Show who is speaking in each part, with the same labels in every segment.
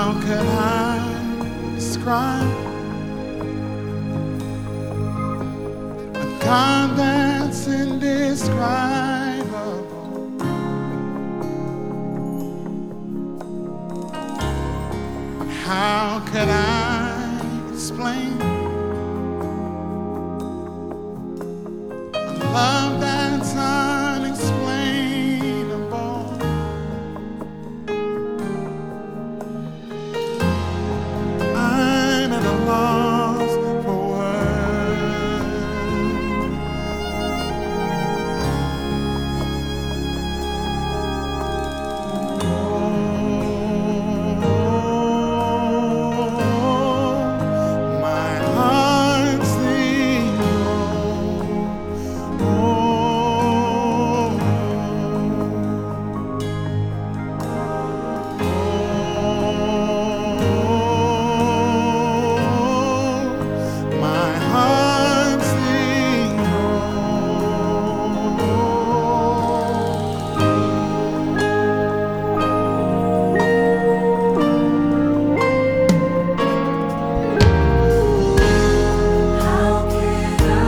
Speaker 1: How can I describe a God that's indescribable? How can I explain a love that's unexplainable? I'm at a loss for words. My heart sings, my heart sings,
Speaker 2: How can I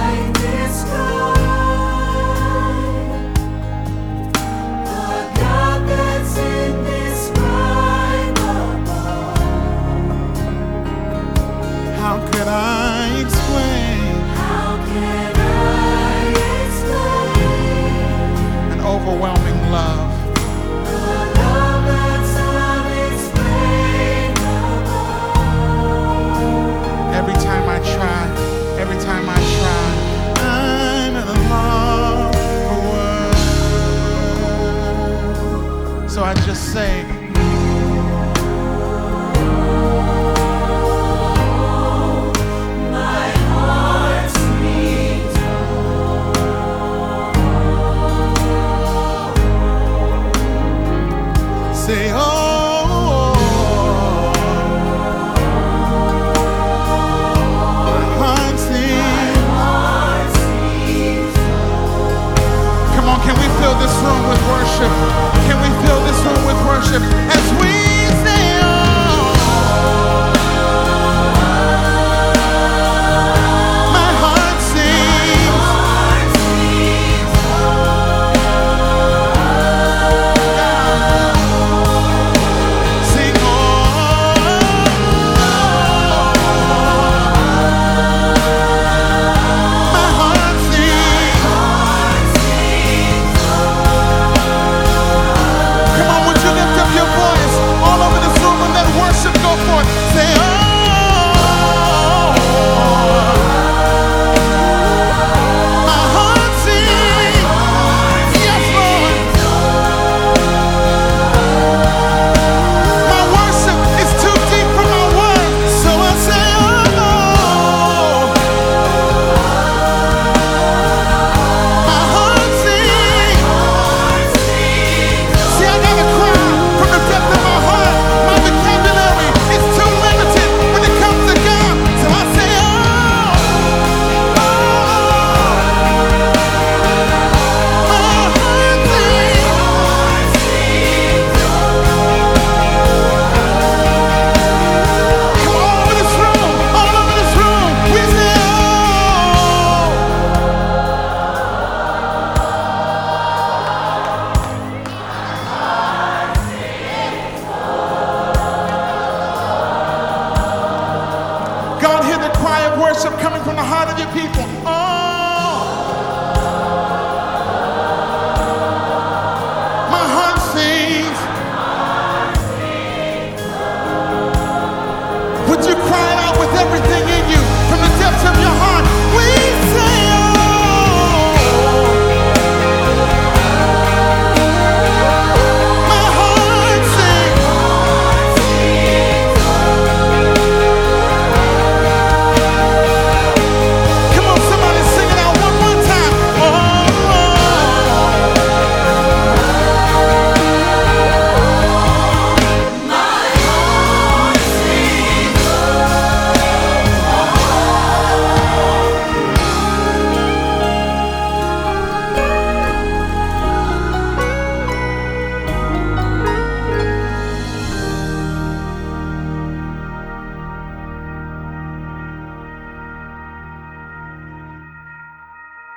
Speaker 2: describe a God that's indescribable?
Speaker 1: how could I explain
Speaker 2: How can I explain
Speaker 1: an overwhelming love?
Speaker 2: a love that's unexplainable?
Speaker 1: Every time I try, I'm at a loss for words. So I just say,
Speaker 2: My heart sings,
Speaker 1: say, oh, my heart sings. Come on, can we fill this room with worship? Can we fill this room with worship as we say, oh, my heart sings. Sing, oh, my heart sings. Come on, would you lift up your voice all over this room and let worship go forth? Say, oh, my heart sings. Yes, Lord. My worship is too deep for my words, so I say, oh, my heart sings. See, I gotta cry from the depth of my heart. My vocabulary is too limited when it comes to God, so I say, oh, my heart sings. Come on, all over this room, we say, oh. God, hear the cry of worship coming from the heart of your people.